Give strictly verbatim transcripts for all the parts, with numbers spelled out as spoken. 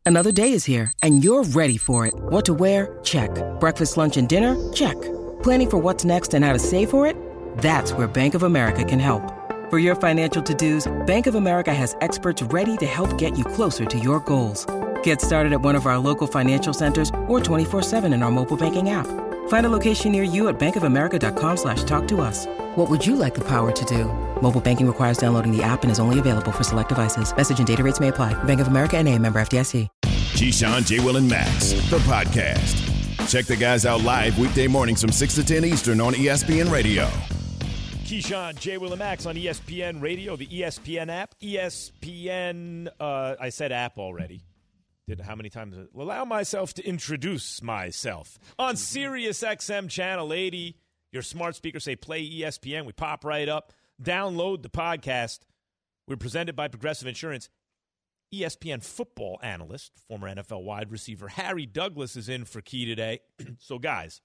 Another day is here, and you're ready for it. What to wear? Check. Breakfast, lunch, and dinner? Check. Planning for what's next and how to save for it? That's where Bank of America can help. For your financial to-dos, Bank of America has experts ready to help get you closer to your goals. Get started at one of our local financial centers or twenty-four seven in our mobile banking app. Find a location near you at bankofamerica.com slash talk to us. What would you like the power to do? Mobile banking requires downloading the app and is only available for select devices. Message and data rates may apply. Bank of America N A, member F D I C. Keyshawn, J. Will, and Max, the podcast. Check the guys out live weekday mornings from six to ten Eastern on E S P N Radio. Keyshawn, J. Will, and Max on E S P N Radio, the E S P N app. E S P N, uh, I said app already. Did how many times? Allow myself to introduce myself. On Sirius X M Channel eighty, your smart speakers say play E S P N. We pop right up. Download the podcast. We're presented by Progressive Insurance. E S P N football analyst, former N F L wide receiver Harry Douglas is in for Key today. So, guys,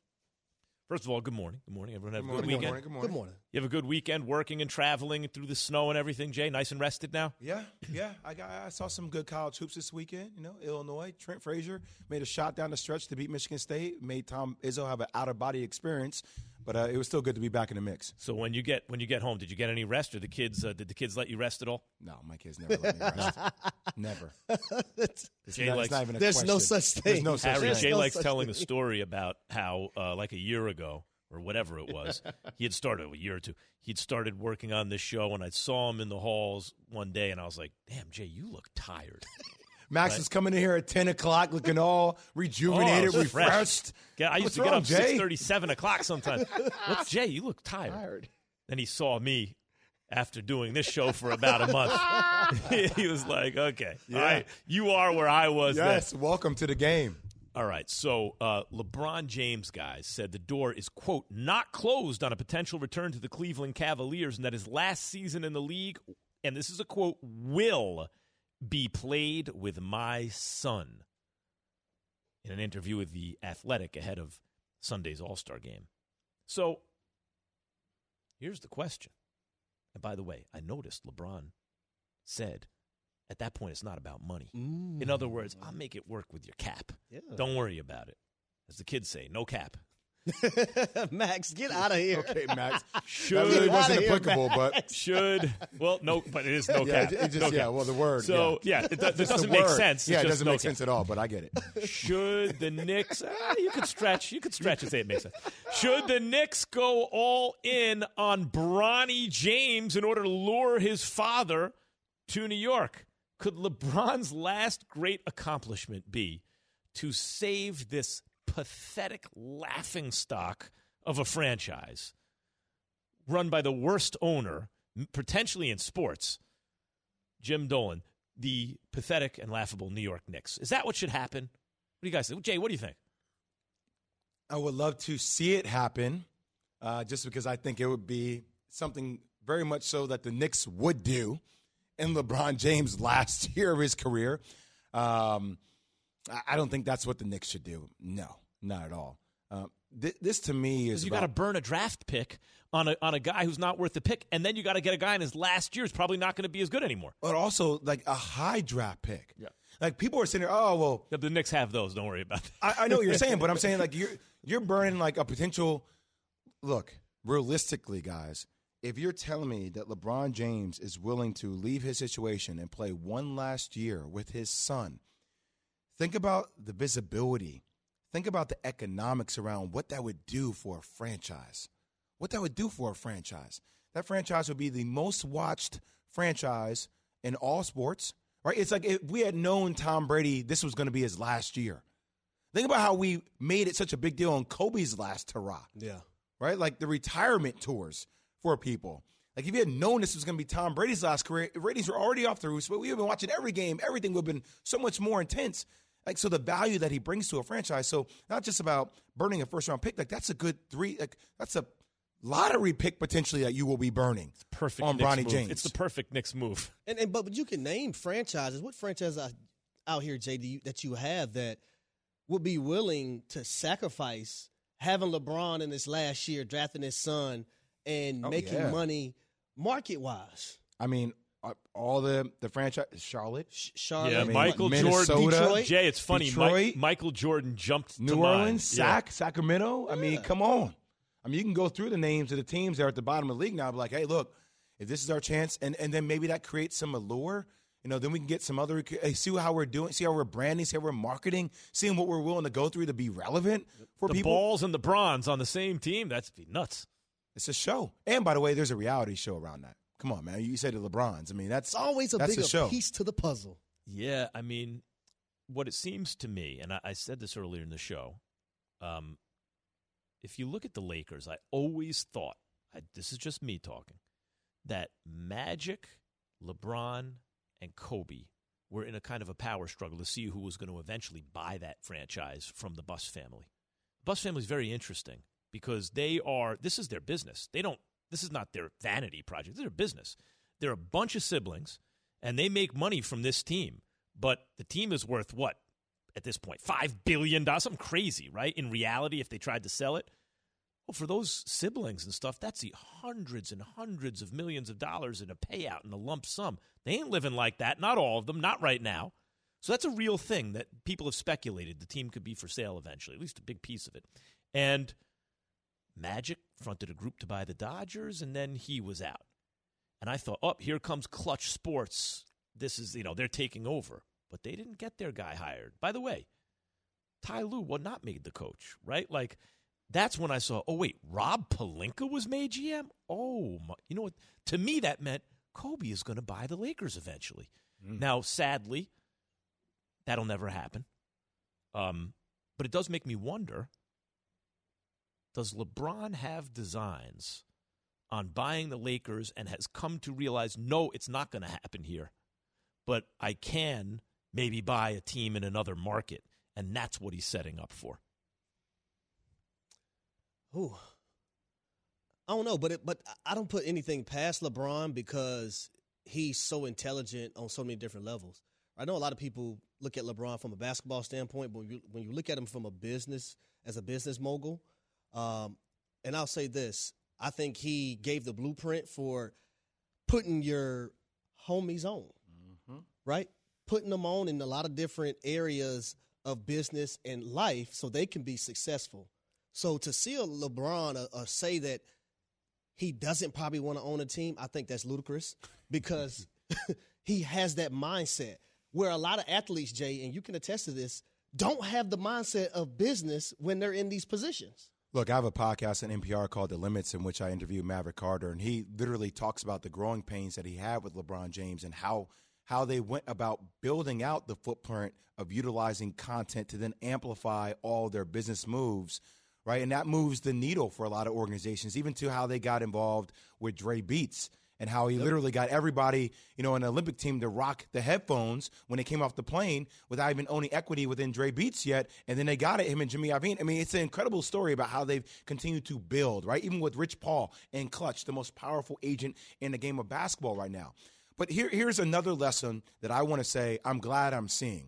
first of all, good morning. Good morning. Everyone have good a good morning, weekend? Good morning, good morning. Good morning. You have a good weekend working and traveling through the snow and everything, Jay? Nice and rested now? Yeah, yeah. I got. I saw some good college hoops this weekend. You know, Illinois, Trent Frazier made a shot down the stretch to beat Michigan State. Made Tom Izzo have an out-of-body experience, but uh, it was still good to be back in the mix. So when you get when you get home, did you get any rest, or the kids uh, did the kids let you rest at all? No, my kids never let me rest. Never. It's Jay not, likes, it's not even a there's question. no such thing. There's no such Harry thing. Jay no likes such telling thing. the story about how, uh, like a year ago or whatever it was, he had started a year or two. He'd started working on this show, and I saw him in the halls one day, and I was like, "Damn, Jay, you look tired." Max Right. was coming in here at ten o'clock looking all rejuvenated, Oh, I was fresh. refreshed. Yeah, I used What's to get wrong, up Jay? six thirty, seven o'clock sometimes. What's Jay? You look tired. Tired. Then he saw me after doing this show for about a month. He was like, "Okay, Yeah. all right, you are where I was." Yes, then. welcome to the game. All right, so uh, LeBron James, guys, said the door is, quote, not closed on a potential return to the Cleveland Cavaliers, and that his last season in the league, and this is a quote, will be played with my son. In an interview with The Athletic ahead of Sunday's All-Star game. So, here's the question. And by the way, I noticed LeBron said, at that point, it's not about money. Mm. In other words, I'll make it work with your cap. Yeah. Don't worry about it. As the kids say, no cap. Max, get out of here. Okay, Max. That Should, really Get wasn't outta here, applicable, but should, well, no, but it is no yeah, cap. it just, No yeah, cap. well, the word. So, yeah, yeah, it, do- it Just the doesn't make word. sense. Yeah, It's it just doesn't no make cap. sense at all, but I get it. Should the Knicks, ah, you could stretch, you could stretch and say it makes sense. Should the Knicks go all in on Bronny James in order to lure his father to New York? Could LeBron's last great accomplishment be to save this pathetic laughingstock of a franchise run by the worst owner, potentially in sports, Jim Dolan, the pathetic and laughable New York Knicks? Is that what should happen? What do you guys think? Jay, what do you think? I would love to see it happen, uh, just because I think it would be something very much so that the Knicks would do in LeBron James' last year of his career. Um, I- I don't think that's what the Knicks should do. No, not at all. Uh, th- this to me is Because you about- got to burn a draft pick on a on a guy who's not worth the pick, and then you got to get a guy in his last year who's probably not going to be as good anymore. but also like a high draft pick. Yeah. Like people are sitting there, oh well, The, the Knicks have those. Don't worry about that. I, I know what you're saying, but I'm saying like you're you're burning like a potential. Look, realistically, guys, if you're telling me that LeBron James is willing to leave his situation and play one last year with his son, think about the visibility. Think about the economics around what that would do for a franchise. What that would do for a franchise. That franchise would be the most watched franchise in all sports, right? It's like if we had known Tom Brady, this was going to be his last year. Think about how we made it such a big deal on Kobe's last hurrah, Yeah. right? Like the retirement tours for people. Like if you had known this was going to be Tom Brady's last career, ratings were already off the roof, but we have been watching every game. Everything would have been so much more intense. Like, so the value that he brings to a franchise. So not just about burning a first round pick. Like that's a good three, like that's a lottery pick potentially that you will be burning. Perfect on Knicks Bronny move. James. It's the perfect Knicks move. And, and but, but you can name franchises. What franchises out, out here, J D, that you have that would be willing to sacrifice having LeBron in his last year, drafting his son, and Oh, making yeah. money market wise? I mean, all the the franchise, Charlotte, Charlotte, Yeah, I mean, Michael Minnesota, Jordan. Detroit. Jay, it's funny. Detroit, Mike, Michael Jordan jumped New to Orleans, mind. Sac, Yeah. Sacramento. I mean, come on. I mean, you can go through the names of the teams that are at the bottom of the league now. Be like, hey, look, if this is our chance, and, and then maybe that creates some allure. You know, then we can get some other. Hey, see how we're doing. See how we're branding. See how we're marketing. Seeing what we're willing to go through to be relevant for The people. balls and the bronze on the same team. That's be nuts. It's a show. And by the way, there's a reality show around that. Come on, man. You said the LeBrons. I mean, that's It's always a that's bigger a show. piece to the puzzle. Yeah, I mean, what it seems to me, and I, I said this earlier in the show, um, if you look at the Lakers, I always thought, I, this is just me talking, that Magic, LeBron, and Kobe were in a kind of a power struggle to see who was going to eventually buy that franchise from the Buss family. The Buss family is very interesting because they are, this is their business. They don't, this is not their vanity project. This is their business. They're a bunch of siblings, and they make money from this team. But the team is worth what at this point? five billion dollars? Something crazy, right? In reality, if they tried to sell it. Well, for those siblings and stuff, that's the hundreds and hundreds of millions of dollars in a payout and a lump sum. They ain't living like that. Not all of them. Not right now. So that's a real thing that people have speculated the team could be for sale eventually, at least a big piece of it. And Magic fronted a group to buy the Dodgers, and then he was out. And I thought, oh, here comes Clutch Sports. This is, you know, they're taking over. But they didn't get their guy hired. By the way, Ty Lue was not made the coach, right? Like, that's when I saw, oh, wait, Rob Pelinka was made G M? Oh, my, you know what? To me, that meant Kobe is going to buy the Lakers eventually. Mm. Now, sadly, that'll never happen. Um, but it does make me wonder, does LeBron have designs on buying the Lakers and has come to realize, no, it's not going to happen here, but I can maybe buy a team in another market, and that's what he's setting up for? Ooh. I don't know, but it, but I don't put anything past LeBron because he's so intelligent on so many different levels. I know a lot of people look at LeBron from a basketball standpoint, but when you, when you look at him from a business, as a business mogul, um, and I'll say this, I think he gave the blueprint for putting your homies on, mm-hmm. right? Putting them on in a lot of different areas of business and life so they can be successful. So to see a LeBron uh, uh, say that he doesn't probably want to own a team, I think that's ludicrous because he has that mindset where a lot of athletes, Jay, and you can attest to this, don't have the mindset of business when they're in these positions. Look, I have a podcast on N P R called The Limits in which I interview Maverick Carter, and he literally talks about the growing pains that he had with LeBron James and how how they went about building out the footprint of utilizing content to then amplify all their business moves, right? And that moves the needle for a lot of organizations, even to how they got involved with Dre Beats and how he yep. literally got everybody, you know, in the Olympic team to rock the headphones when they came off the plane without even owning equity within Dre Beats yet. And then they got it, him and Jimmy Iovine. I mean, it's an incredible story about how they've continued to build, right? Even with Rich Paul and Clutch, the most powerful agent in the game of basketball right now. But here, here's another lesson that I want to say I'm glad I'm seeing.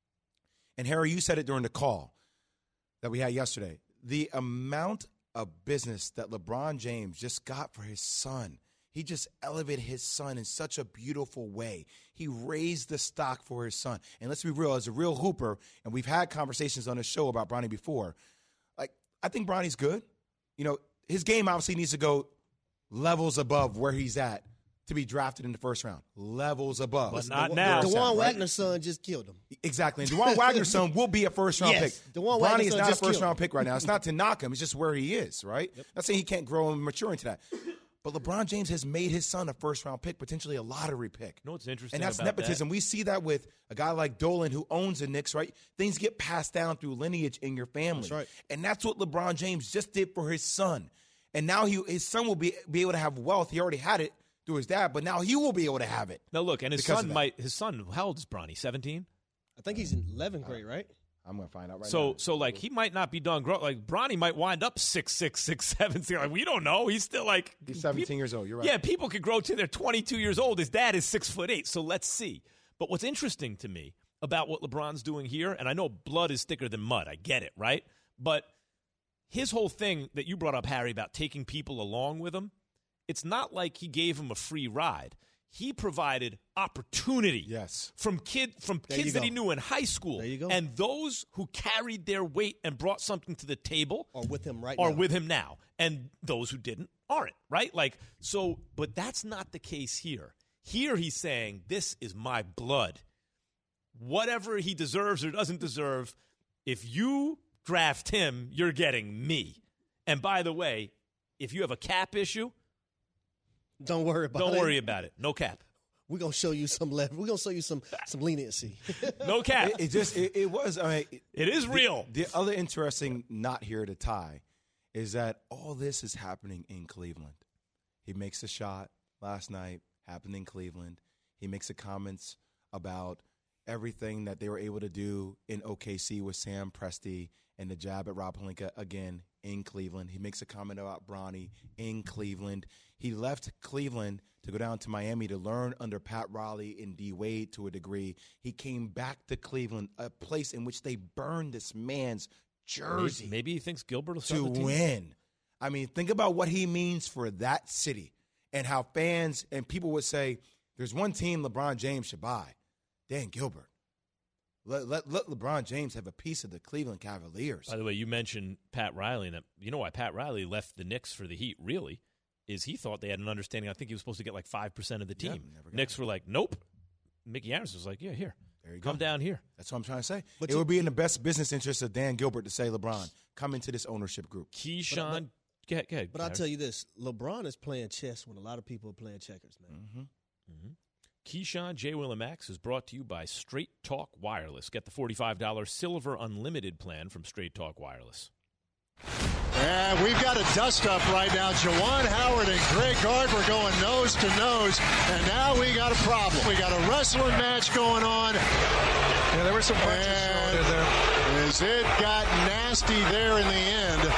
And Harry, you said it during the call that we had yesterday. The amount of business that LeBron James just got for his son. He just elevated his son in such a beautiful way. He raised the stock for his son. And let's be real, as a real hooper, and we've had conversations on the show about Bronny before, like, I think Bronny's good. You know, his game obviously needs to go levels above where he's at to be drafted in the first round. Levels above. But not the, now. The, DeJuan right? Wagner's son just killed him. Exactly. And DeJuan Wagner's son will be a first-round yes, pick. DeJuan Bronny Wagner's is son not a just killed first-round him. pick right now. It's not to knock him. It's just where he is, right? Yep. Not saying he can't grow and mature into that. But LeBron James has made his son a first-round pick, potentially a lottery pick. You know what's interesting And that's about nepotism. that? We see that with a guy like Dolan who owns the Knicks, right? Things get passed down through lineage in your family. That's right. And that's what LeBron James just did for his son. And now he, his son will be, be able to have wealth. He already had it through his dad, but now he will be able to have it. Now, look, and his because son might, his son, how old is Bronny? seventeen? I think he's in eleventh grade, right? I'm going to find out right so, now. So, like, he might not be done growing. Like, Bronny might wind up six six, six seven. Like, we don't know. He's still, like. He's seventeen years old. You're right. Yeah, people could grow to they're twenty-two years old. His dad is six foot eight. So let's see. But what's interesting to me about what LeBron's doing here, and I know blood is thicker than mud. I get it, right? But his whole thing that you brought up, Harry, about taking people along with him, it's not like he gave him a free ride. he provided opportunity yes. from kid from There kids you that go. he knew in high school. There you go. And those who carried their weight and brought something to the table Or with him right are now. with him now. And those who didn't aren't, right? Like, so, but that's not the case here. Here he's saying, this is my blood. Whatever he deserves or doesn't deserve, if you draft him, you're getting me. And by the way, if you have a cap issue, Don't worry about don't it. worry about it. No cap. We're gonna show you some left. We're gonna show you some some leniency. No cap. It, it just it, it was. I mean, It is real. The, the other interesting not here to tie is that all this is happening in Cleveland. He makes a shot last night, happened in Cleveland. He makes the comments about everything that they were able to do in O K C with Sam Presti and the jab at Rob Pelinka again in Cleveland. He makes a comment about Bronny in Cleveland. He left Cleveland to go down to Miami to learn under Pat Riley and D. Wade to a degree. He came back to Cleveland, a place in which they burned this man's jersey Maybe, maybe he thinks Gilbert will to start the team. win. I mean, think about what he means for that city and how fans and people would say, there's one team LeBron James should buy, Dan Gilbert. Let, let, let LeBron James have a piece of the Cleveland Cavaliers. By the way, you mentioned Pat Riley, and you know why Pat Riley left the Knicks for the Heat, really, is he thought they had an understanding. I think he was supposed to get like five percent of the team. Yep, never got Knicks it. were like, nope. Mickey Anderson was like, yeah, here. There you Come go. down here. That's what I'm trying to say. But it you- would be in the best business interest of Dan Gilbert to say, LeBron, come into this ownership group. Keyshawn. but- go ahead, go ahead. But I'll Harris. tell you this: LeBron is playing chess when a lot of people are playing checkers, man. Mm-hmm. Keyshawn, J. Will and Max is brought to you by Straight Talk Wireless. Get the forty-five dollars Silver Unlimited plan from Straight Talk Wireless. And we've got a dust-up right now. Juwan Howard and Greg Gard were going nose to nose, and now we got a problem. We got a wrestling match going on. Yeah, there were some punches thrown in there. As it got nasty there in the end.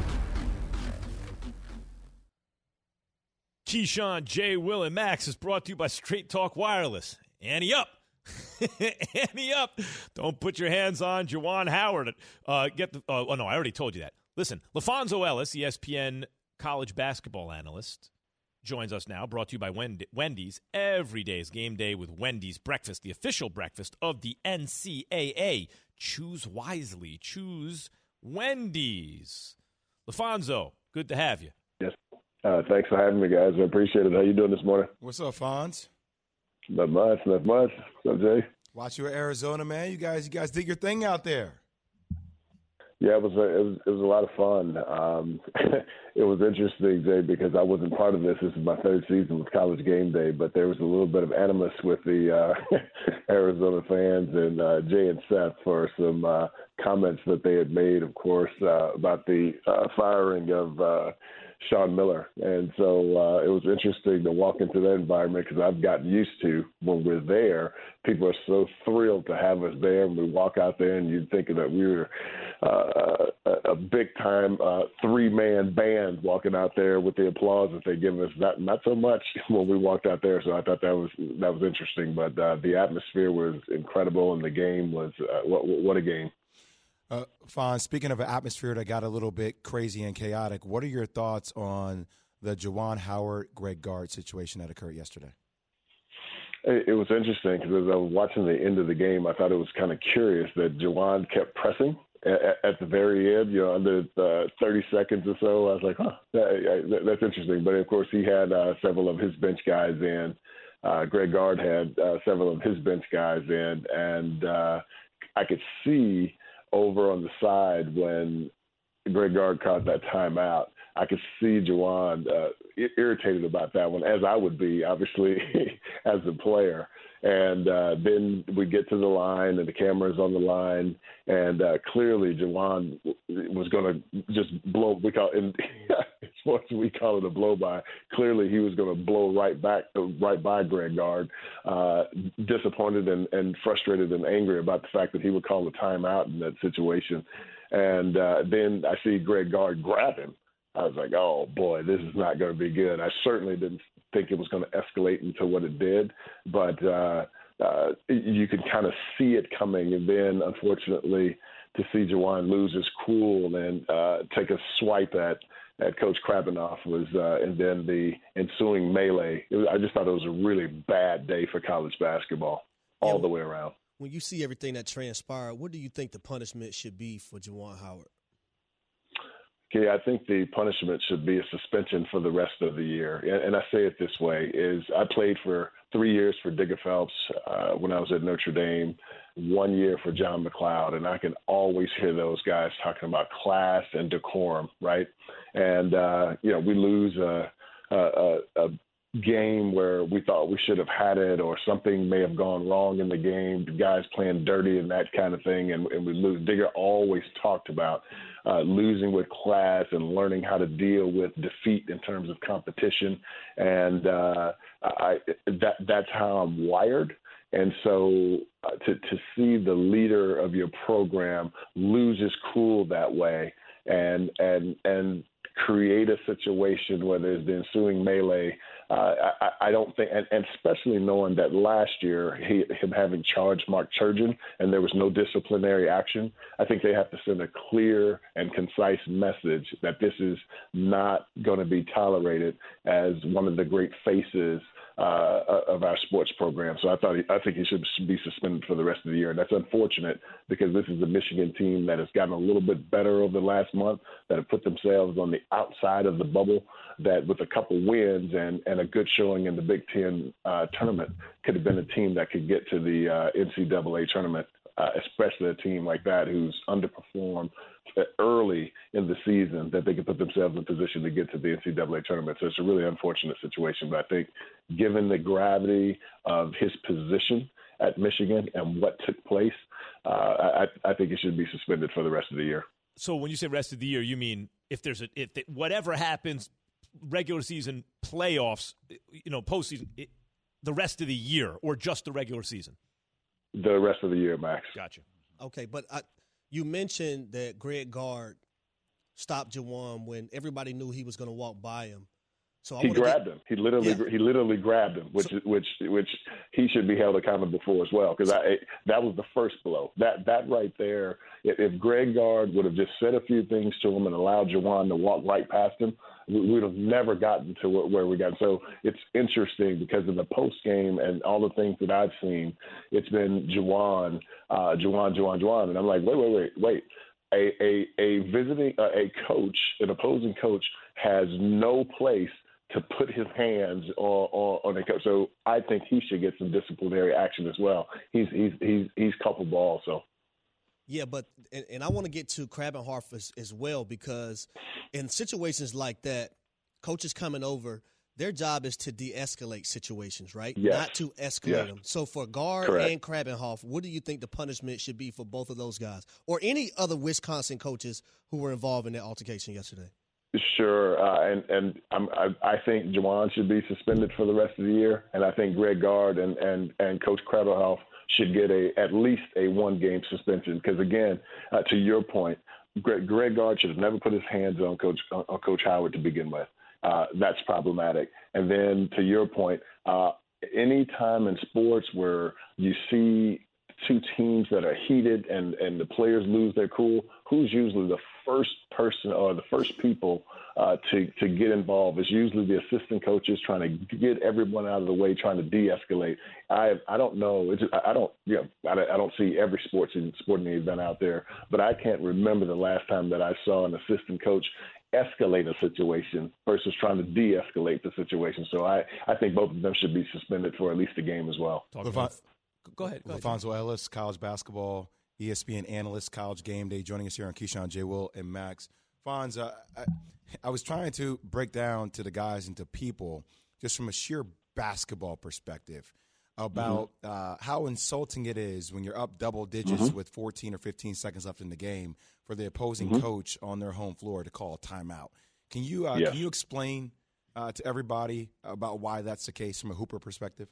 Keyshawn, J. Will, and Max is brought to you by Straight Talk Wireless. Ante up. Ante up. Don't put your hands on Juwan Howard. Uh, get the. Uh, oh, no, I already told you that. Listen, LaFonso Ellis, E S P N college basketball analyst, joins us now, brought to you by Wend- Wendy's. Every day is game day with Wendy's breakfast, the official breakfast of the N C A A. Choose wisely. Choose Wendy's. LaFonso, good to have you. Yes. Uh, thanks for having me, guys. I appreciate it. How you doing this morning? What's up, Fonz? Not much, not much. What's up, Jay? Watch you at Arizona, man. You guys, you guys did your thing out there. Yeah, it was a, it was it was a lot of fun. Um, it was interesting, Jay, because I wasn't part of this. This is my third season with College Game Day, but there was a little bit of animus with the uh, Arizona fans and uh, Jay and Seth for some uh, comments that they had made, of course, uh, about the uh, firing of uh, Sean Miller. And so uh, it was interesting to walk into that environment because I've gotten used to when we're there, people are so thrilled to have us there. And we walk out there and you'd think that we were uh, a, a big-time uh, three-man band walking out there with the applause that they give us. Not not so much when we walked out there, so I thought that was that was interesting. But uh, the atmosphere was incredible, and the game was uh, what, what a game. Uh, Fonz, speaking of an atmosphere that got a little bit crazy and chaotic, what are your thoughts on the Juwan Howard, Greg Gard situation that occurred yesterday? It, it was interesting because as I was watching the end of the game, I thought it was kind of curious that Juwan kept pressing at, at the very end, you know, under uh, thirty seconds or so. I was like, huh, that, that, that's interesting. But, of course, he had uh, several of his bench guys in. Uh, Greg Gard had uh, several of his bench guys in. And uh, I could see – over on the side when Greg Gard caught that timeout, I could see Juwan uh, irritated about that one, as I would be, obviously, as a player. And uh, then we get to the line, and the camera's on the line, and uh, clearly Juwan was going to just blow. We call in sports we call it a blow by. Clearly, he was going to blow right back, right by Greg Gard. Uh, disappointed and, and frustrated and angry about the fact that he would call a timeout in that situation. And uh, then I see Greg Gard grab him. I was like, oh, boy, this is not going to be good. I certainly didn't think it was going to escalate into what it did, but uh, uh, you could kind of see it coming. And then, unfortunately, to see Juwan lose his cool and uh, take a swipe at at Coach Krabbenhoff was, uh, and then the ensuing melee. It was, I just thought it was a really bad day for college basketball all yeah, the way around. When you see everything that transpired, what do you think the punishment should be for Juwan Howard? Okay, I think the punishment should be a suspension for the rest of the year. And, and I say it this way, is I played for three years for Digger Phelps uh, when I was at Notre Dame, one year for John McLeod, and I can always hear those guys talking about class and decorum, right? And, uh, you know, we lose a, a, a game where we thought we should have had it or something may have gone wrong in the game, the guys playing dirty and that kind of thing, and, and we lose. Digger always talked about uh, losing with class and learning how to deal with defeat in terms of competition, and uh, I, that that's how I'm wired. And so uh, to, to see the leader of your program lose his cool that way and and and create a situation where there's the ensuing melee, uh, I, I don't think, and, and especially knowing that last year he, him having charged Mark Turgeon and there was no disciplinary action, I think they have to send a clear and concise message that this is not going to be tolerated as one of the great faces uh, of our sports program. So I thought he, I think he should be suspended for the rest of the year. And that's unfortunate because this is a Michigan team that has gotten a little bit better over the last month, that have put themselves on the outside of the bubble, that with a couple wins and, and a good showing in the Big Ten uh, tournament could have been a team that could get to the uh, N C double A tournament, uh, especially a team like that who's underperformed early in the season, that they could put themselves in position to get to the N C double A tournament. So it's a really unfortunate situation. But I think given the gravity of his position at Michigan and what took place, uh, I, I think he should be suspended for the rest of the year. So when you say rest of the year, you mean if there's a if the, whatever happens, regular season, playoffs, you know, postseason, it, the rest of the year, or just the regular season? The rest of the year, Max. Gotcha. Okay, but I, you mentioned that Greg Gard stopped Juwan when everybody knew he was going to walk by him. So I he grabbed get, him. He literally, yeah. he literally grabbed him, which, so, which, which he should be held accountable for as well. Because I, that was the first blow. That, that right there. If, if Greg Gard would have just said a few things to him and allowed Juwan to walk right past him, we would have never gotten to where we got. So it's interesting because in the post game and all the things that I've seen, it's been Juwan, uh, Juwan, Juwan, Juwan, and I'm like, wait, wait, wait, wait. A a, a visiting uh, a coach, an opposing coach, has no place to put his hands on, on, on a coach. So I think he should get some disciplinary action as well. He's he's he's he's culpable also. Yeah, but and, and I want to get to Krabbenhoff as, as well, because in situations like that, coaches coming over, their job is to de-escalate situations, right? Yes. Not to escalate yes. them. So for Gard Correct. and Krabbenhoff, what do you think the punishment should be for both of those guys or any other Wisconsin coaches who were involved in that altercation yesterday? Sure, uh, and and I'm, I, I think Juwan should be suspended for the rest of the year, and I think Greg Gard and and, and Coach Krabbenhoff should get a at least a one game suspension. Because again, uh, to your point, Greg, Greg Gard should have never put his hands on Coach on Coach Howard to begin with. Uh, that's problematic. And then to your point, uh, any time in sports where you see two teams that are heated and, and the players lose their cool, who's usually the first person or the first people uh, to, to get involved? Is usually the assistant coaches trying to get everyone out of the way, trying to de-escalate. I I don't know. It's, I don't you know, I, I don't see every sports sporting event out there, but I can't remember the last time that I saw an assistant coach escalate a situation versus trying to de-escalate the situation. So I, I think both of them should be suspended for at least a game as well. Levon, go ahead. Go LaFonso Ellis, college basketball, E S P N analyst, College Game Day, joining us here on Keyshawn, J. Will, and Max. Fonz, uh, I, I was trying to break down to the guys and to people just from a sheer basketball perspective about mm-hmm. uh, how insulting it is when you're up double digits mm-hmm. with fourteen or fifteen seconds left in the game for the opposing mm-hmm. coach on their home floor to call a timeout. Can you uh, yeah. can you explain uh, to everybody about why that's the case from a Hooper perspective?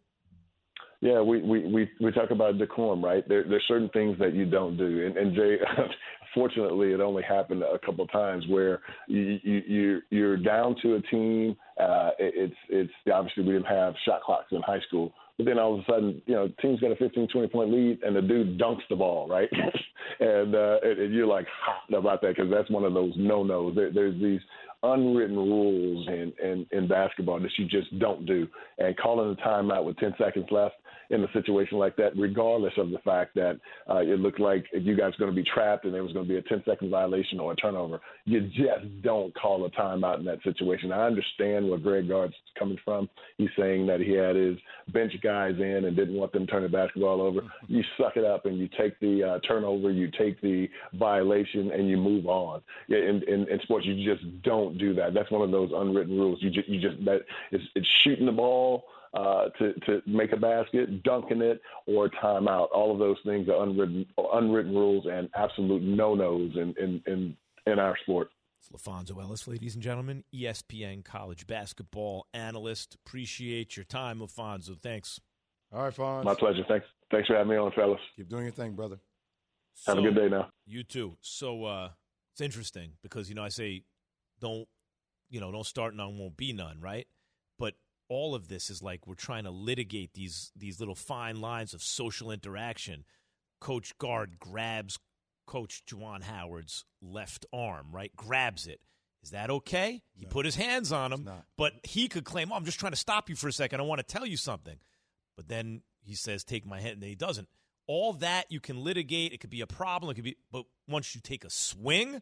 Yeah, we, we, we, we talk about decorum, right? There, there's certain things that you don't do. And, and Jay, fortunately, it only happened a couple of times where you, you, you, you're down to a team. Uh, it's, it's obviously we didn't have shot clocks in high school, But then all of a sudden, you know, team's got a fifteen, twenty-point lead, and the dude dunks the ball, right? and, uh, and, and you're like hot about that because that's one of those no-nos. There, there's these unwritten rules in, in, in basketball that you just don't do. And calling a timeout with ten seconds left in a situation like that, regardless of the fact that uh, it looked like you guys were going to be trapped and there was going to be a ten-second violation or a turnover, you just don't call a timeout in that situation. I understand where Greg Gard's coming from. He's saying that he had his bench guys in and didn't want them to turn the basketball over. You suck it up and you take the uh, turnover, you take the violation, and you move on. Yeah, in, in, in sports, you just don't do that. That's one of those unwritten rules. You just, you just that it's, it's shooting the ball uh, to to make a basket, dunking it, or timeout. All of those things are unwritten unwritten rules and absolute no-nos in in in, in our sport. It's LaFonso Ellis, ladies and gentlemen, E S P N college basketball analyst. Appreciate your time, LaFonso. Thanks. All right, Fonz. My pleasure. Thanks. Thanks for having me on, fellas. Keep doing your thing, brother. Have So, a good day now. You too. So uh, it's interesting because, you know, I say don't, you know, don't start none, won't be none, right? But all of this is like we're trying to litigate these these little fine lines of social interaction. Coach Gard grabs Coach Juwan Howard's left arm, right? Grabs it. Is that okay? He No, put his hands on him, not. but he could claim, oh, I'm just trying to stop you for a second. I want to tell you something. But then he says, take my hand, and then he doesn't. All that you can litigate. It could be a problem. It could be, but once you take a swing,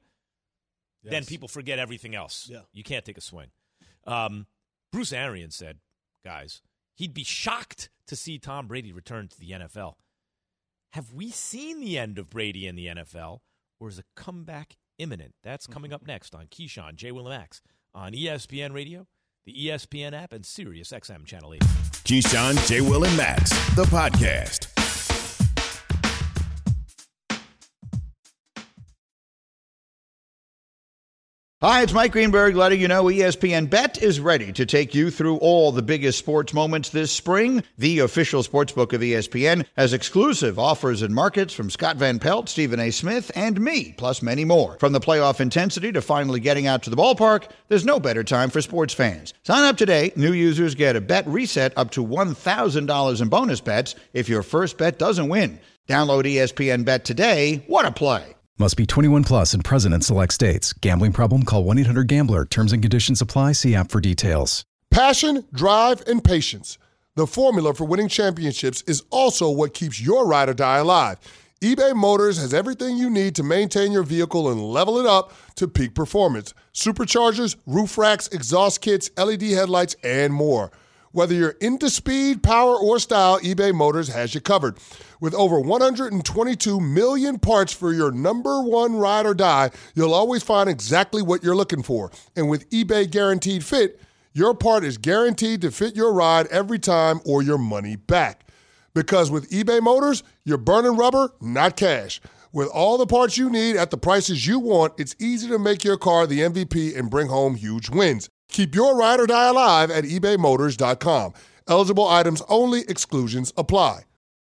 Yes. then people forget everything else. Yeah. You can't take a swing. Um, Bruce Arians said, guys, he'd be shocked to see Tom Brady return to the N F L. Have we seen the end of Brady in the N F L, or is a comeback imminent? That's coming up next on Keyshawn, J. Will and Max on E S P N Radio, the E S P N app, and Sirius X M Channel eight. Keyshawn, J. Will and Max, the podcast. Hi, it's Mike Greenberg letting you know E S P N Bet is ready to take you through all the biggest sports moments this spring. The official sportsbook of E S P N has exclusive offers and markets from Scott Van Pelt, Stephen A. Smith, and me, plus many more. From the playoff intensity to finally getting out to the ballpark, there's no better time for sports fans. Sign up today. New users get a bet reset up to one thousand dollars in bonus bets if your first bet doesn't win. Download E S P N Bet today. What a play. Must be twenty-one plus and present in select states. Gambling problem? Call one eight hundred gambler. Terms and conditions apply. See app for details. Passion, drive, and patience. The formula for winning championships is also what keeps your ride or die alive. eBay Motors has everything you need to maintain your vehicle and level it up to peak performance. Superchargers, roof racks, exhaust kits, L E D headlights, and more. Whether you're into speed, power, or style, eBay Motors has you covered. With over one hundred twenty-two million parts for your number one ride or die, you'll always find exactly what you're looking for. And with eBay Guaranteed Fit, your part is guaranteed to fit your ride every time or your money back. Because with eBay Motors, you're burning rubber, not cash. With all the parts you need at the prices you want, it's easy to make your car the M V P and bring home huge wins. Keep your ride or die alive at ebay motors dot com. Eligible items only. Exclusions apply.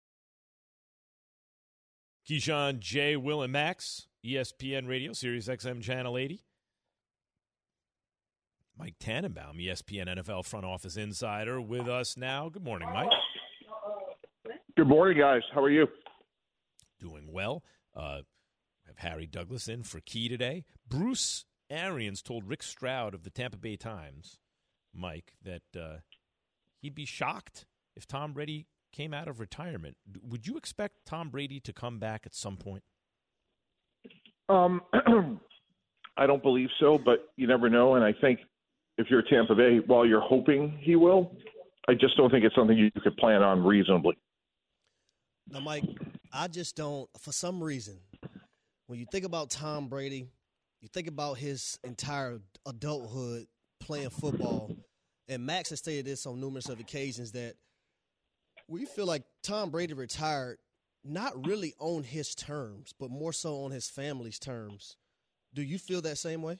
Keyshawn, J. Will and Max, E S P N Radio, Sirius X M Channel eighty. Mike Tannenbaum, E S P N N F L front office insider, with us now. Good morning, Mike. Good morning, guys. How are you? Doing well. Uh, have Harry Douglas in for Key today. Bruce Arians told Rick Stroud of the Tampa Bay Times, Mike, that uh, he'd be shocked if Tom Brady came out of retirement. Would you expect Tom Brady to come back at some point? Um, I don't believe so, but you never know. And I think if you're Tampa Bay, while you're hoping he will, I just don't think it's something you could plan on reasonably. Now, Mike, I just don't, for some reason, when you think about Tom Brady, you think about his entire adulthood playing football, and Max has stated this on numerous of occasions, that we feel like Tom Brady retired not really on his terms, but more so on his family's terms. Do you feel that same way?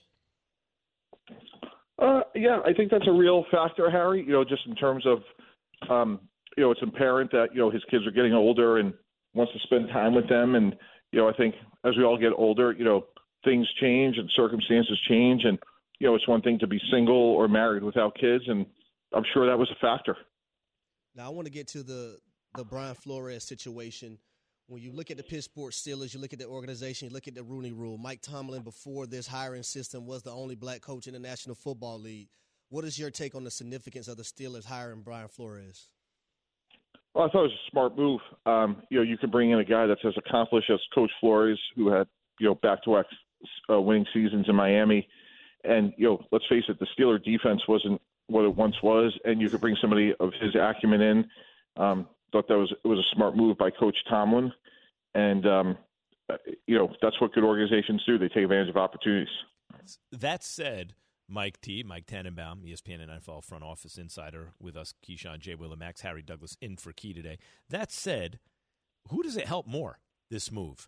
Uh, yeah, I think that's a real factor, Harry, you know, just in terms of, um, you know, it's apparent that, you know, his kids are getting older and wants to spend time with them. And, you know, I think as we all get older, you know, things change and circumstances change. And, you know, it's one thing to be single or married without kids. And I'm sure that was a factor. Now, I want to get to the, the Brian Flores situation. When you look at the Pittsburgh Steelers, you look at the organization, you look at the Rooney Rule. Mike Tomlin, before this hiring system, was the only black coach in the National Football League. What is your take on the significance of the Steelers hiring Brian Flores? Well, I thought it was a smart move. Um, you know, you can bring in a guy that's as accomplished as Coach Flores, who had, you know, back-to-back uh, winning seasons in Miami. And, you know, let's face it, the Steeler defense wasn't what it once was, and you could bring somebody of his acumen in. Um, thought that was it was a smart move by Coach Tomlin. And, um, you know, that's what good organizations do. They take advantage of opportunities. That said, Mike T, Mike Tannenbaum, E S P N and N F L front office insider with us, Keyshawn, J. Will, and Max, Harry Douglas in for Key today. That said, who does it help more, this move?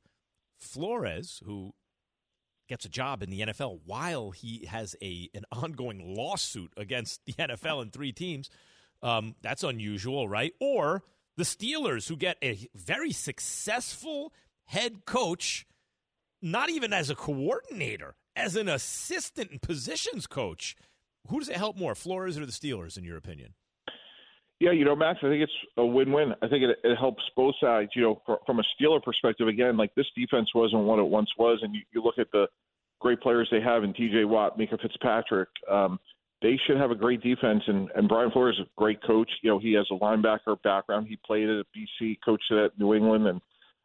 Flores, who gets a job in the N F L while he has a an ongoing lawsuit against the N F L and three teams. Um, that's unusual, right? Or the Steelers, who get a very successful head coach, not even as a coordinator, as an assistant and positions coach. Who does it help more, Flores or the Steelers, in your opinion? Yeah, you know, Max, I think it's a win-win. I think it, it helps both sides. You know, for, from a Steeler perspective, again, like this defense wasn't what it once was, and you, you look at the great players they have in T J Watt, Mika Fitzpatrick. Um, they should have a great defense, and, and Brian Flores is a great coach. You know, he has a linebacker background. He played at B C, coached at New England, and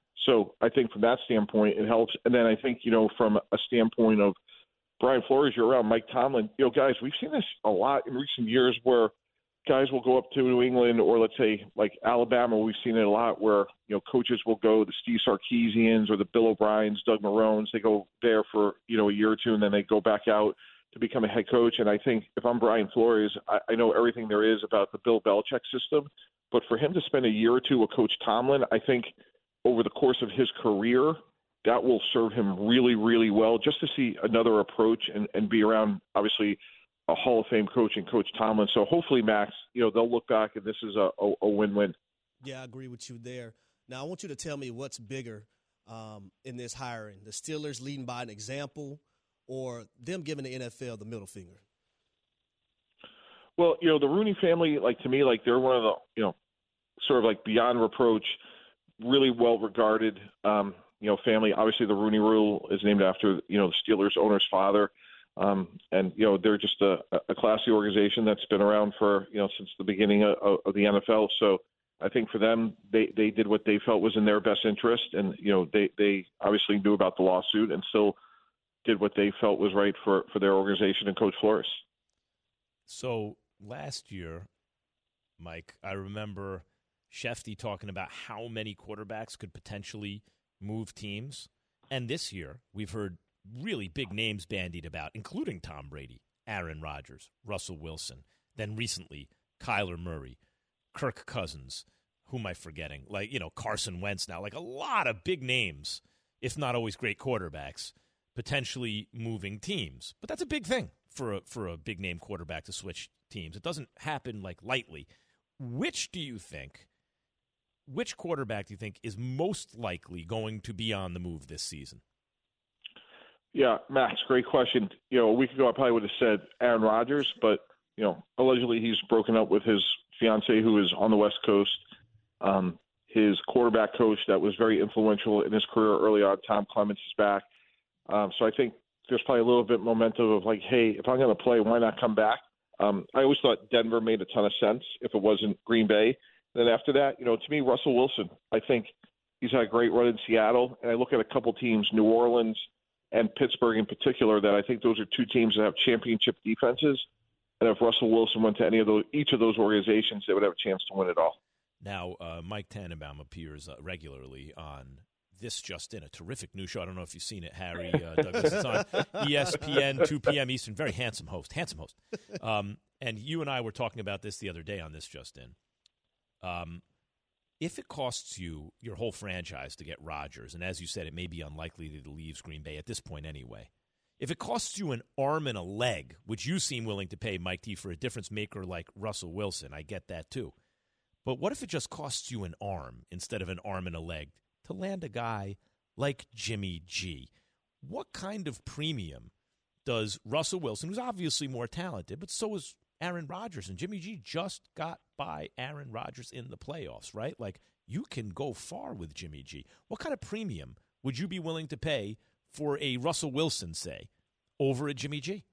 so I think from that standpoint, it helps. And then I think, you know, from a standpoint of Brian Flores, you're around Mike Tomlin. You know, guys, we've seen this a lot in recent years where guys will go up to New England, or let's say like Alabama. We've seen it a lot where, you know, coaches will go, the Steve Sarkisians or the Bill O'Briens, Doug Marones. They go there for, you know, a year or two, and then they go back out to become a head coach. And I think if I'm Brian Flores, I, I know everything there is about the Bill Belichick system, but for him to spend a year or two with Coach Tomlin, I think over the course of his career, that will serve him really, really well, just to see another approach and, and be around, obviously, a Hall of Fame coach and Coach Tomlin. So hopefully, Max, you know, they'll look back and this is a, a, a win-win. Yeah, I agree with you there. Now, I want you to tell me what's bigger um, in this hiring, the Steelers leading by an example or them giving the N F L the middle finger? Well, you know, the Rooney family, like to me, like they're one of the, you know, sort of like beyond reproach, really well-regarded, um, you know, family. Obviously, the Rooney Rule is named after, you know, the Steelers owner's father. Um, and, you know, they're just a, a classy organization that's been around for, you know, since the beginning of, of the N F L. So I think for them, they, they did what they felt was in their best interest. And, you know, they, they obviously knew about the lawsuit and still did what they felt was right for, for their organization and Coach Flores. So last year, Mike, I remember Shefty talking about how many quarterbacks could potentially move teams. And this year, we've heard really big names bandied about, including Tom Brady, Aaron Rodgers, Russell Wilson, then recently Kyler Murray, Kirk Cousins, who am I forgetting? Like, you know, Carson Wentz now, like a lot of big names, if not always great quarterbacks, potentially moving teams. But that's a big thing for a, for a big name quarterback to switch teams. It doesn't happen like lightly. Which do you think, which quarterback do you think is most likely going to be on the move this season? Yeah, Max, great question. You know, a week ago I probably would have said Aaron Rodgers, but, you know, allegedly he's broken up with his fiancée who is on the West Coast. Um, his quarterback coach that was very influential in his career early on, Tom Clements, is back. Um, so I think there's probably a little bit momentum of like, hey, if I'm going to play, why not come back? Um, I always thought Denver made a ton of sense if it wasn't Green Bay. Then after that, you know, to me, Russell Wilson, I think he's had a great run in Seattle. And I look at a couple teams, New Orleans and Pittsburgh in particular, that I think those are two teams that have championship defenses. And if Russell Wilson went to any of those, each of those organizations, they would have a chance to win it all. Now, uh, Mike Tannenbaum appears uh, regularly on This Just In, a terrific new show. I don't know if you've seen it, Harry uh, Douglas. It's on E S P N, two p.m. Eastern. Very handsome host, handsome host. Um, and you and I were talking about this the other day on This Just In. Um, if it costs you your whole franchise to get Rodgers, and as you said, it may be unlikely that he leaves Green Bay at this point anyway. If it costs you an arm and a leg, which you seem willing to pay, Mike T, for a difference maker like Russell Wilson, I get that too. But what if it just costs you an arm instead of an arm and a leg to land a guy like Jimmy G? What kind of premium does Russell Wilson, who's obviously more talented, but so is Aaron Rodgers, and Jimmy G just got by Aaron Rodgers in the playoffs, right? Like, you can go far with Jimmy G. What kind of premium would you be willing to pay for a Russell Wilson, say, over a Jimmy G?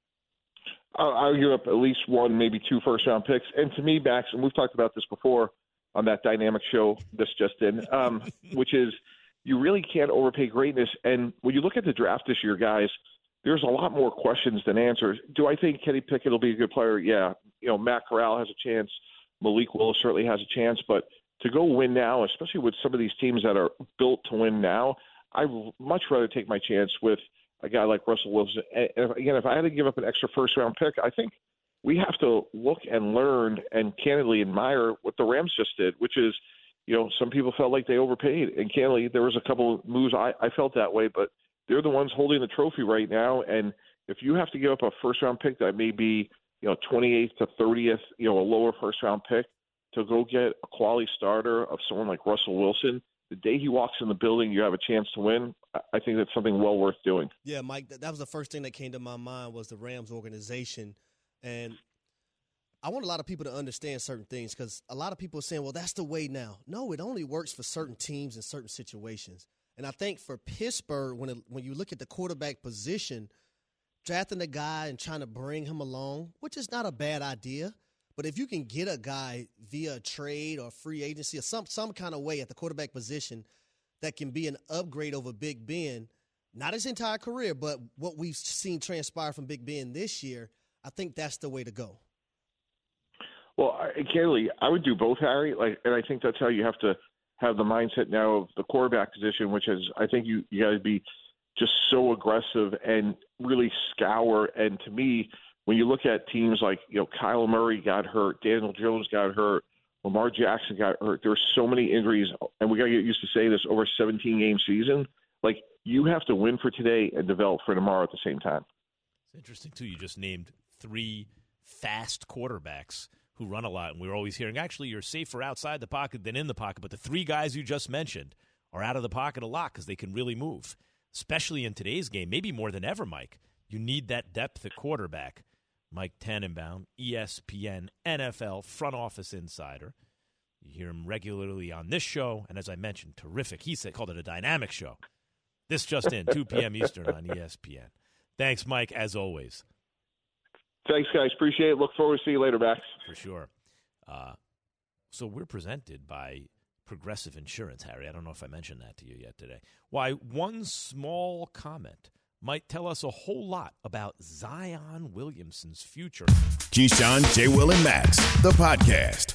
I would give up at least one, maybe two first-round picks. And to me, Max, and we've talked about this before on that dynamic show this just in, um, which is you really can't overpay greatness. And when you look at the draft this year, guys, there's a lot more questions than answers. Do I think Kenny Pickett will be a good player? Yeah. You know, Matt Corral has a chance. Malik Willis certainly has a chance. But to go win now, especially with some of these teams that are built to win now, I'd much rather take my chance with a guy like Russell Wilson. And if, again, if I had to give up an extra first-round pick, I think we have to look and learn and candidly admire what the Rams just did, which is, you know, some people felt like they overpaid. And candidly, there was a couple of moves I, I felt that way, but they're the ones holding the trophy right now. And if you have to give up a first-round pick that may be, you know, twenty-eighth to thirtieth, you know, a lower first-round pick to go get a quality starter of someone like Russell Wilson, the day he walks in the building, you have a chance to win. I think that's something well worth doing. Yeah, Mike, that was the first thing that came to my mind was the Rams organization. And I want a lot of people to understand certain things because a lot of people are saying, well, that's the way now. No, it only works for certain teams in certain situations. And I think for Pittsburgh, when it, when you look at the quarterback position, drafting a guy and trying to bring him along, which is not a bad idea, but if you can get a guy via a trade or free agency or some some kind of way at the quarterback position that can be an upgrade over Big Ben, not his entire career, but what we've seen transpire from Big Ben this year, I think that's the way to go. Well, I, candidly, I would do both, Harry. Like, and I think that's how you have to have the mindset now of the quarterback position, which is I think you you got to be just so aggressive and really scour. And to me, when you look at teams like, you know, Kyler Murray got hurt, Daniel Jones got hurt, Lamar Jackson got hurt. There were so many injuries, and we got to get used to saying this over a seventeen-game season. Like, you have to win for today and develop for tomorrow at the same time. It's interesting, too. You just named three fast quarterbacks who run a lot, and we're always hearing, actually, you're safer outside the pocket than in the pocket. But the three guys you just mentioned are out of the pocket a lot because they can really move, especially in today's game, maybe more than ever, Mike. You need that depth at quarterback. Mike Tannenbaum, E S P N, N F L, front office insider. You hear him regularly on this show, and as I mentioned, terrific. He said called it a dynamic show. This just in, two p.m. Eastern on E S P N. Thanks, Mike, as always. Thanks, guys. Appreciate it. Look forward to seeing you later, Max. For sure. Uh, so we're presented by Progressive Insurance, Harry. I don't know if I mentioned that to you yet today. Why, one small comment might tell us a whole lot about Zion Williamson's future. Keyshawn, J. Will, and Max, the podcast.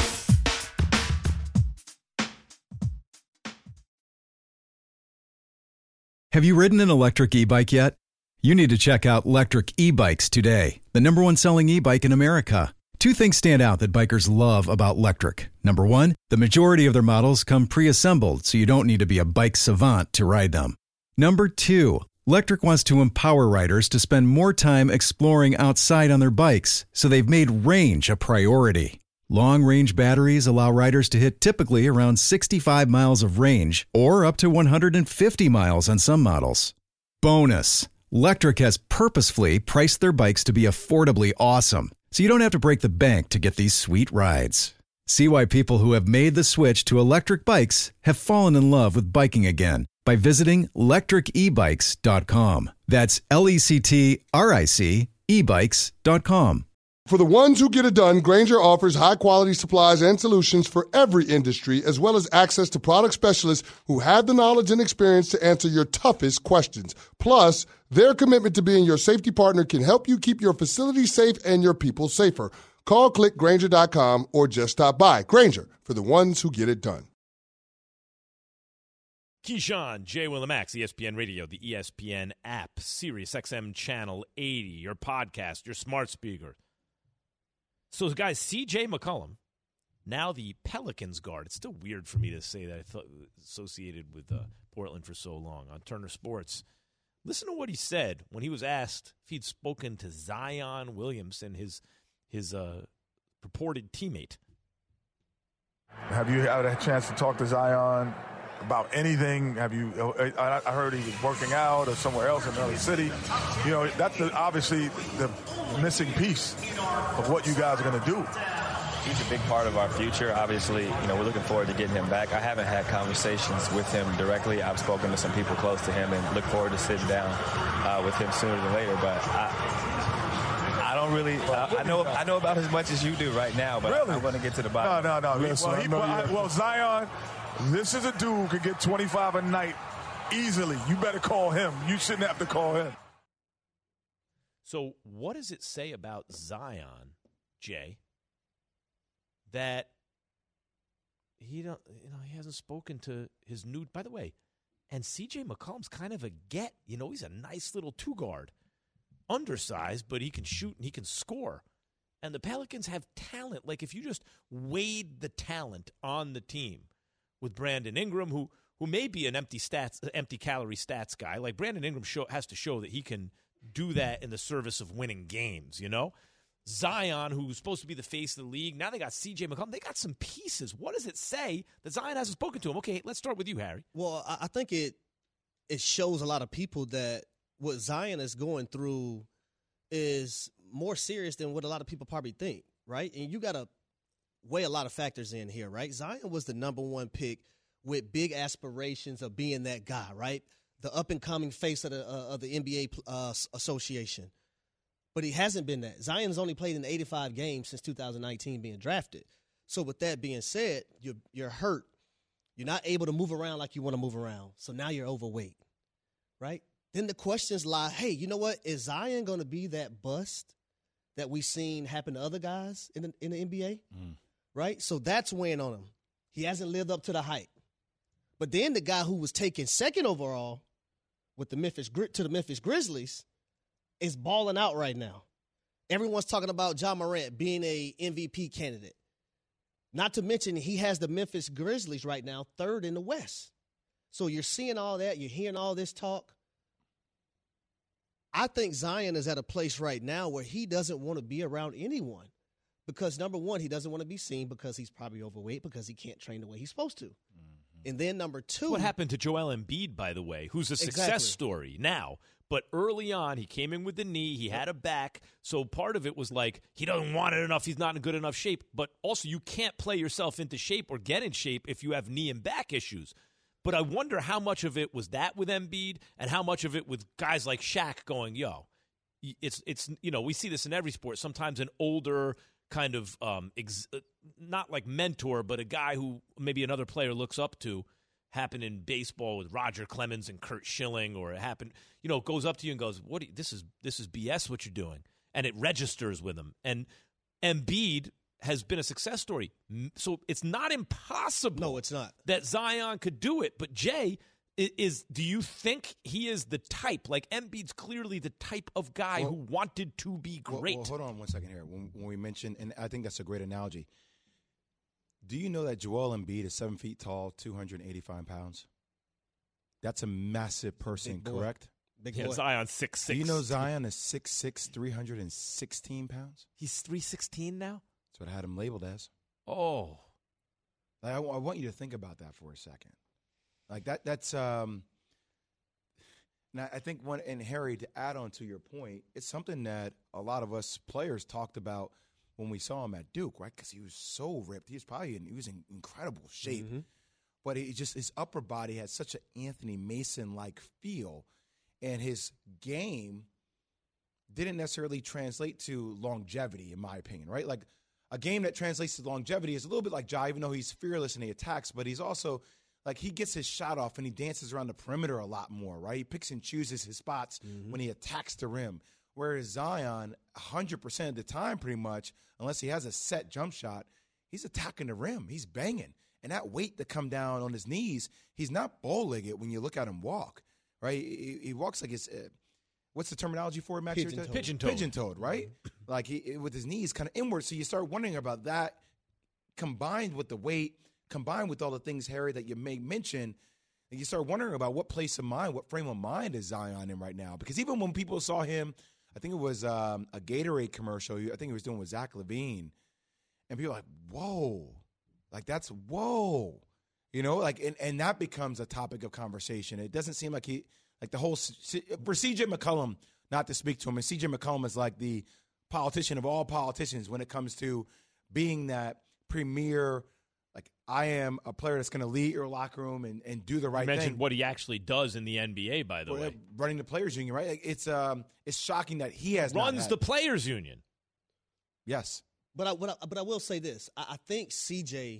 Have you ridden an electric e-bike yet? You need to check out Lectric E-Bikes today, the number one selling e-bike in America. Two things stand out that bikers love about Lectric. Number one, the majority of their models come pre-assembled, so you don't need to be a bike savant to ride them. Number two, Lectric wants to empower riders to spend more time exploring outside on their bikes, so they've made range a priority. Long-range batteries allow riders to hit typically around sixty-five miles of range, or up to one hundred fifty miles on some models. Bonus, Lectric has purposefully priced their bikes to be affordably awesome, so you don't have to break the bank to get these sweet rides. See why people who have made the switch to electric bikes have fallen in love with biking again by visiting lectric e bikes dot com. That's L E C T R I C e bikes dot com. For the ones who get it done, Grainger offers high-quality supplies and solutions for every industry, as well as access to product specialists who have the knowledge and experience to answer your toughest questions. Plus, their commitment to being your safety partner can help you keep your facility safe and your people safer. Call, click Grainger dot com, or just stop by. Grainger, for the ones who get it done. Keyshawn, J. Will and Max, E S P N Radio, the E S P N app, Sirius X M Channel eighty, your podcast, your smart speaker. So, guys, C J McCollum, now the Pelicans guard. It's still weird for me to say that I thought associated with uh, Portland for so long on Turner Sports. Listen to what he said when he was asked if he'd spoken to Zion Williamson, his his uh, purported teammate. Have you had a chance to talk to Zion about anything? Have you? I, I heard he was working out or somewhere else in another city. You know, that's the, obviously the missing piece of what you guys are going to do. He's a big part of our future. Obviously, you know, we're looking forward to getting him back. I haven't had conversations with him directly. I've spoken to some people close to him and look forward to sitting down uh, with him sooner than later. But I, I don't really. I, I know. I know about as much as you do right now. But really? I'm going to get to the bottom. No, no, no. Listen, well, he, well, I, well, Zion, this is a dude who could get twenty-five a night easily. You better call him. You shouldn't have to call him. So, what does it say about Zion, Jay? That he don't, you know, he hasn't spoken to his new. By the way, and C J McCollum's kind of a get. You know, he's a nice little two guard, undersized, but he can shoot and he can score. And the Pelicans have talent. Like if you just weighed the talent on the team with Brandon Ingram, who who may be an empty stats, empty calorie stats guy. Like Brandon Ingram show, has to show that he can do that in the service of winning games. You know. Zion, who's supposed to be the face of the league, now they got C J McCollum. They got some pieces. What does it say that Zion hasn't spoken to him? Okay, let's start with you, Harry. Well, I think it it shows a lot of people that what Zion is going through is more serious than what a lot of people probably think, right? And you got to weigh a lot of factors in here, right? Zion was the number one pick with big aspirations of being that guy, right? The up-and-coming face of the, uh, of the N B A uh, association. But he hasn't been that. Zion's only played in eighty-five games since two thousand nineteen being drafted. So with that being said, you're, you're hurt. You're not able to move around like you want to move around. So now you're overweight, right? Then the questions lie, hey, you know what? Is Zion going to be that bust that we've seen happen to other guys in the, in the N B A, mm. right? So that's weighing on him. He hasn't lived up to the hype. But then the guy who was taken second overall with the Memphis to the Memphis Grizzlies is balling out right now. Everyone's talking about Ja Morant being a M V P candidate. Not to mention he has the Memphis Grizzlies right now third in the West. So you're seeing all that. You're hearing all this talk. I think Zion is at a place right now where he doesn't want to be around anyone because, number one, he doesn't want to be seen because he's probably overweight because he can't train the way he's supposed to. Mm-hmm. And then number two. What happened to Joel Embiid, by the way, who's a success exactly. story now? But early on, he came in with the knee. He had a back. So part of it was like, he doesn't want it enough. He's not in good enough shape. But also, you can't play yourself into shape or get in shape if you have knee and back issues. But I wonder how much of it was that with Embiid and how much of it with guys like Shaq going, yo, it's, it's you know, we see this in every sport. Sometimes an older kind of, um, ex- not like mentor, but a guy who maybe another player looks up to. Happened in baseball with Roger Clemens and Curt Schilling, or it happened, you know, goes up to you and goes, "What? Do you, this is this is B S what you're doing," and it registers with him. And Embiid has been a success story, so it's not impossible. No, it's not that Zion could do it. But Jay is, is do you think he is the type? Like Embiid's clearly the type of guy well, who wanted to be great. Well, well, hold on one second here. When, when we mentioned, and I think that's a great analogy. Do you know that Joel Embiid is seven feet tall, two hundred eighty-five pounds? That's a massive person, correct? Big yeah, boy. Zion six six. Do you know Zion is six six, three hundred sixteen pounds? He's three sixteen now? That's what I had him labeled as. Oh. Like, I, I want you to think about that for a second. Like, that. that's um. And I, I think, one, and Harry, to add on to your point, it's something that a lot of us players talked about when we saw him at Duke, right? Because he was so ripped. He was probably in, he was in incredible shape. Mm-hmm. But he just his upper body had such an Anthony Mason-like feel, and his game didn't necessarily translate to longevity, in my opinion, right? Like a game that translates to longevity is a little bit like Ja, even though he's fearless and he attacks, but he's also like he gets his shot off and he dances around the perimeter a lot more, right? He picks and chooses his spots mm-hmm. when he attacks the rim. Whereas Zion, one hundred percent of the time pretty much, unless he has a set jump shot, he's attacking the rim. He's banging. And that weight to come down on his knees, he's not bow-legged when you look at him walk, right? He, he walks like it's uh, – what's the terminology for it, Max? Pigeon-toed. Pigeon-toed. Pigeon-toed, right? Mm-hmm. Like he, with his knees kind of inward. So you start wondering about that combined with the weight, combined with all the things, Harry, that you may mention, and you start wondering about what place of mind, what frame of mind is Zion in right now. Because even when people saw him – I think it was um, a Gatorade commercial. I think he was doing with Zach LaVine. And people were like, whoa. Like, that's whoa. You know, like, and, and that becomes a topic of conversation. It doesn't seem like he, like the whole, for C J McCollum, not to speak to him, and C J McCollum is like the politician of all politicians when it comes to being that premier, like, I am a player that's going to lead your locker room and, and do the right you mentioned thing. what he actually does in the N B A, by the well, way. Running the players union, right? Like, it's um, it's shocking that he has runs not had. the players union. Yes, but I, but I but I will say this: I, I think C J,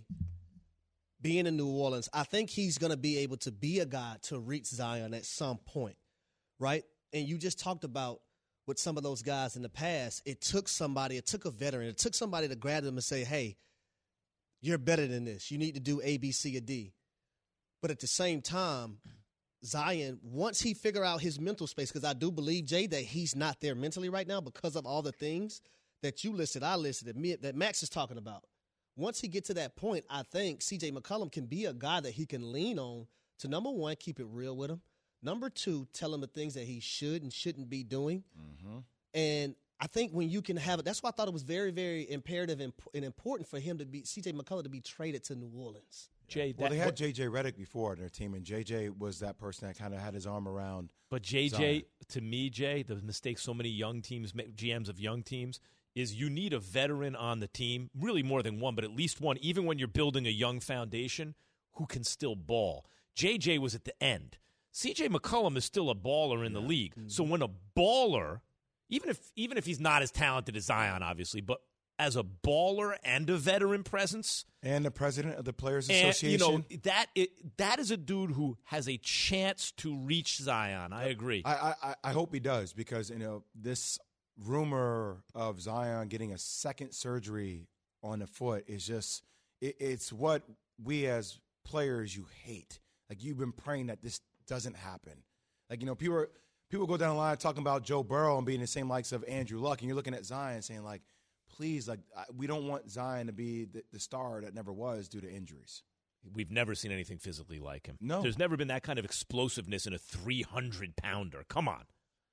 being in New Orleans, I think he's going to be able to be a guy to reach Zion at some point, right? And you just talked about with some of those guys in the past, it took somebody, it took a veteran, it took somebody to grab them and say, "Hey, you're better than this. You need to do A, B, C, or D." But at the same time, Zion, once he figure out his mental space, because I do believe, Jay, that he's not there mentally right now because of all the things that you listed, I listed, that, me, that Max is talking about. Once he get to that point, I think C J McCollum can be a guy that he can lean on to, number one, keep it real with him. Number two, tell him the things that he should and shouldn't be doing. Mm-hmm. And I think when you can have it, that's why I thought it was very, very imperative and, and important for him to be, C J McCollum to be traded to New Orleans. Jay, well, that, they had what, J J Redick before on their team, and J J was that person that kind of had his arm around. But J J, Zion. to me, Jay, the mistake so many young teams, G Ms of young teams, is you need a veteran on the team, really more than one, but at least one, even when you're building a young foundation, who can still ball. J J was at the end. C J McCollum is still a baller in the league. Mm-hmm. So when a baller, even if even if he's not as talented as Zion, obviously, but as a baller and a veteran presence, and the president of the Players and, Association, you know, that it, that is a dude who has a chance to reach Zion. I agree. I, I I hope he does, because you know this rumor of Zion getting a second surgery on the foot is just it, it's what we as players you hate. Like, you've been praying that this doesn't happen. Like, you know, people are, people go down the line talking about Joe Burrow and being the same likes of Andrew Luck, and you're looking at Zion saying, like, please, like, we don't want Zion to be the, the star that never was due to injuries. We've never seen anything physically like him. No. There's never been that kind of explosiveness in a three hundred pounder. Come on.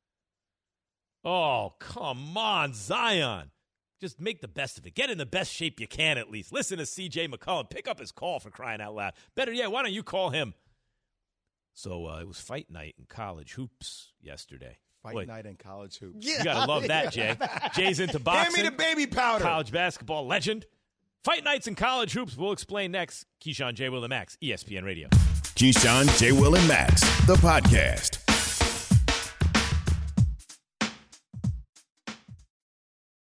Oh, come on, Zion. Just make the best of it. Get in the best shape you can, at least. Listen to C J McCollum. Pick up his call, for crying out loud. Better yet, why don't you call him? So uh, it was fight night in college hoops yesterday. Fight Wait. night in college hoops. You got to love that, Jay. Jay's into boxing. Hand me the baby powder. College basketball legend. Fight nights in college hoops. We'll explain next. Keyshawn, J. Will, and Max, E S P N Radio. Keyshawn, J. Will, and Max, the podcast.